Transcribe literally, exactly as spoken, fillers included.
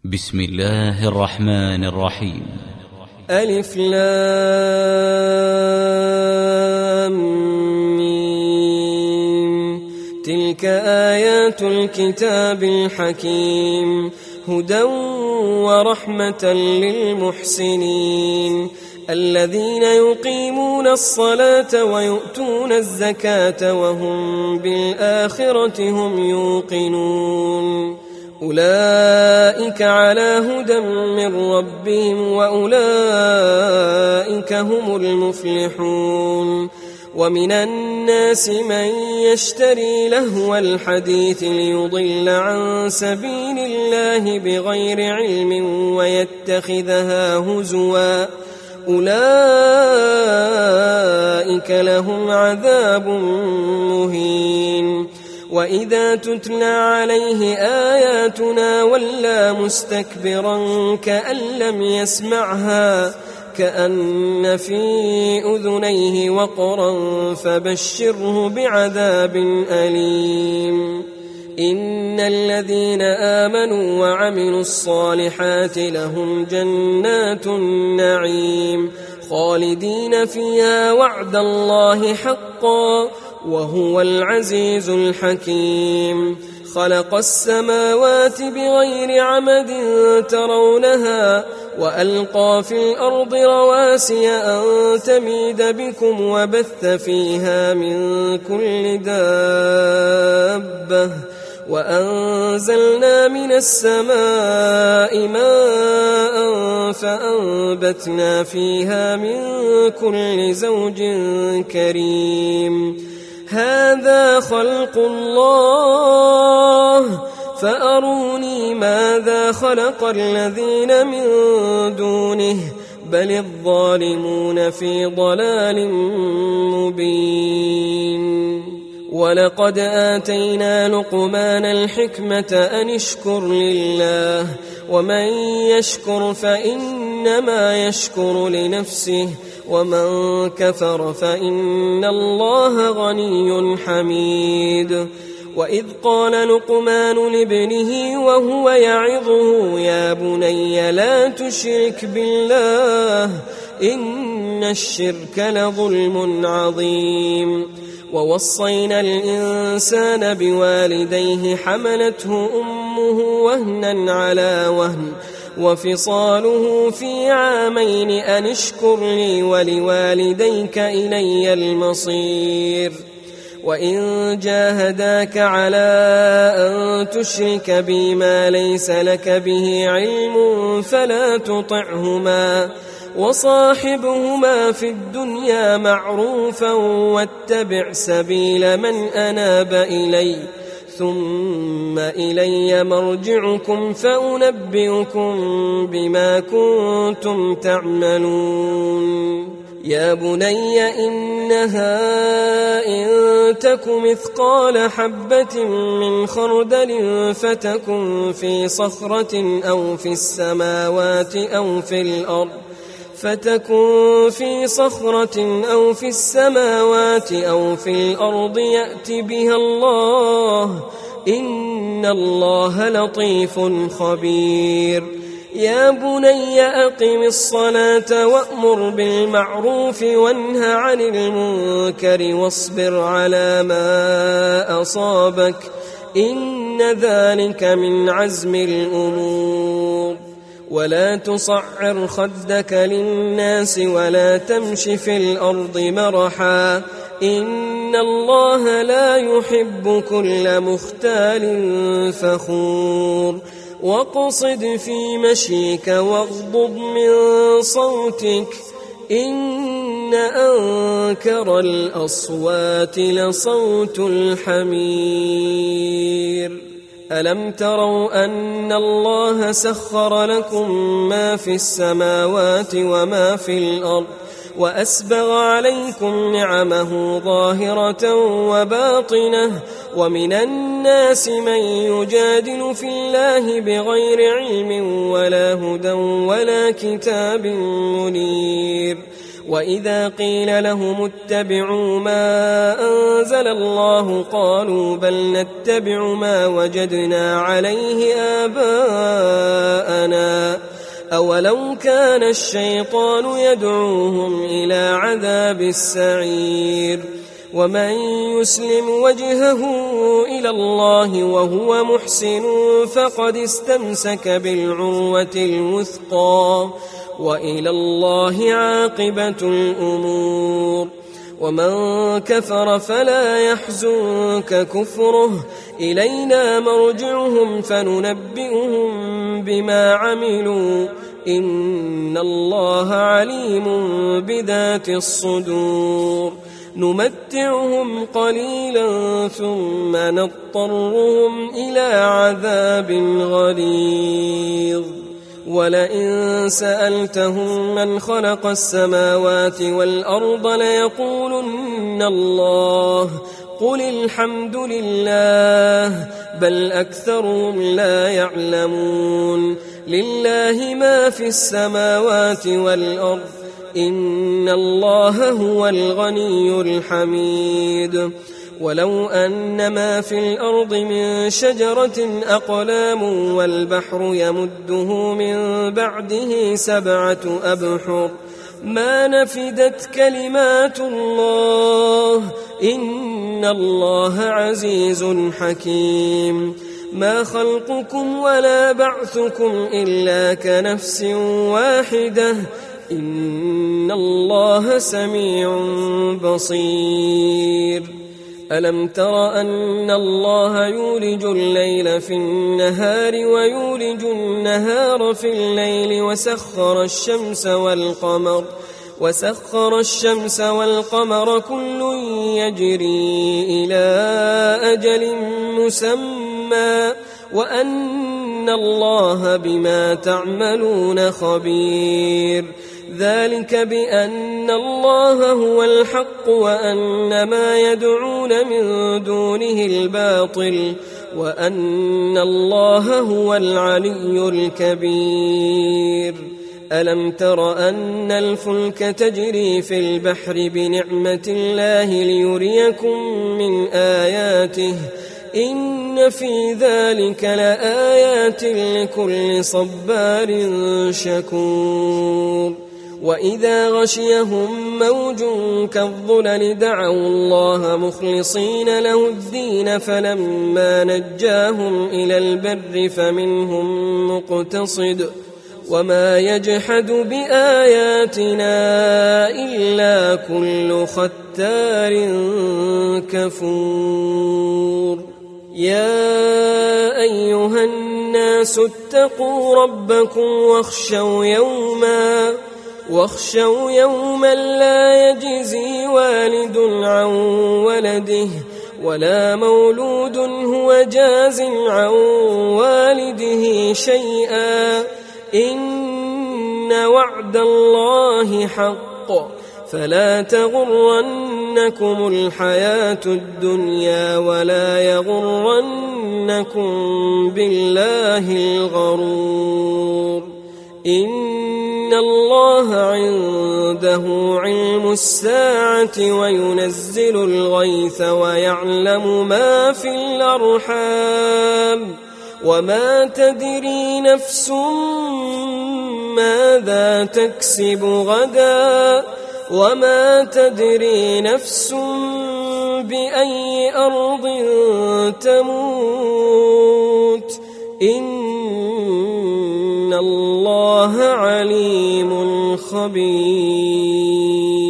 بسم الله الرحمن الرحيم. ألف لام ميم. تلك آيات الكتاب الحكيم هدى ورحمة للمحسنين الذين يقيمون الصلاة ويؤتون الزكاة وهم بالآخرة هم يوقنون أولئك على هدى من ربهم وأولئك هم المفلحون. ومن الناس من يشتري لهو الحديث ليضل عن سبيل الله بغير علم ويتخذها هزوا أولئك لهم عذاب مهين. وإذا تتلى عليه آياتنا ولى مستكبرا كأن لم يسمعها كأن في أذنيه وقرا فبشره بعذاب أليم. إن الذين آمنوا وعملوا الصالحات لهم جنات النعيم خالدين فيها وعد الله حقا وهو العزيز الحكيم. خلق السماوات بغير عمد ترونها وألقى في الأرض رواسي أن تميد بكم وبث فيها من كل دابة وأنزلنا من السماء ماء فأنبتنا فيها من كل زوج كريم. هذا خلق الله فأروني ماذا خلق الذين من دونه بل الظالمون في ضلال مبين. ولقد آتينا لقمان الحكمة أن اشكر لله ومن يشكر فإنما يشكر لنفسه ومن كفر فإن الله غني حميد. وإذ قال لقمان لابنه وهو يعظه يا بني لا تشرك بالله إن الشرك لظلم عظيم. ووصينا الإنسان بوالديه حملته أمه وهنا على وهن وفصاله في عامين أن اشكر لي ولوالديك إلي المصير. وإن جاهداك على أن تشرك بي ما ليس لك به علم فلا تطعهما وصاحبهما في الدنيا معروفا واتبع سبيل من أناب إلي ثم إلي مرجعكم فأنبئكم بما كنتم تعملون. يا بني إنها إن تك مثقال حبة من خردل فتكن في صخرة أو في السماوات أو في الأرض فتكن في صخرة أو في السماوات أو في الأرض يأت بها الله إن الله لطيف خبير. يا بني أقم الصلاة وأمر بالمعروف وانه عن المنكر واصبر على ما أصابك إن ذلك من عزم الأمور. ولا تصعر خدك للناس ولا تمش في الأرض مرحا إن الله لا يحب كل مختال فخور. واقصد في مشيك واغضض من صوتك إن أنكر الأصوات لصوت الحمير. ألم تروا أن الله سخر لكم ما في السماوات وما في الأرض وأسبغ عليكم نعمه ظاهرة وباطنة ومن الناس من يجادل في الله بغير علم ولا هدى ولا كتاب منير. وإذا قيل لهم اتبعوا ما أنزل الله قالوا بل نتبع ما وجدنا عليه آباءنا أولو كان الشيطان يدعوهم إلى عذاب السعير ومن يسلم وجهه إلى الله وهو محسن فقد استمسك بالعروة الوثقى وإلى الله عاقبة الأمور ومن كفر فلا يحزنك كفره إلينا مرجعهم فننبئهم بما عملوا إن الله عليم بذات الصدور نمتعهم قليلا ثم نضطرهم إلى عذاب غليظ ولئن سألتهم من خلق السماوات والأرض ليقولن الله قل الحمد لله بل أكثرهم لا يعلمون لله ما في السماوات والأرض إن الله هو الغني الحميد ولو أن ما في الأرض من شجرة أقلام والبحر يمده من بعده سبعة أبحر ما نفدت كلمات الله إن الله عزيز حكيم ما خلقكم ولا بعثكم إلا كنفس واحدة إن الله سميع بصير ألم تر أن الله يولج الليل في النهار ويولج النهار في الليل وسخر الشمس والقمر وسخر الشمس والقمر كل يجري إلى أجل مسمى وأن الله بما تعملون خبير ذلك بأن الله هو الحق وأن ما يدعون من دونه الباطل وأن الله هو العلي الكبير ألم تر أن الفلك تجري في البحر بنعمة الله ليريكم من آياته إن في ذلك لآيات لكل صبار شكور وإذا غشيهم موج كالظلل دعوا الله مخلصين له الدين فلما نجاهم إلى البر فمنهم مقتصد وما يجحد بآياتنا إلا كل ختار كفور يا أيها الناس اتقوا ربكم واخشوا يوما واخشوا يوما لا يجزي والد عن ولده ولا مولود هو جاز عن والده شيئا إن وعد الله حق فلا تغرنكم الحياة الدنيا ولا يغرنكم بالله الغرور إن الله عنده علم الساعة وينزل الغيث ويعلم ما في الأرحام وما تدري نفس ماذا تكسب غدا وما تدري نفس بأي أرض تموت إن الله عليم خبير.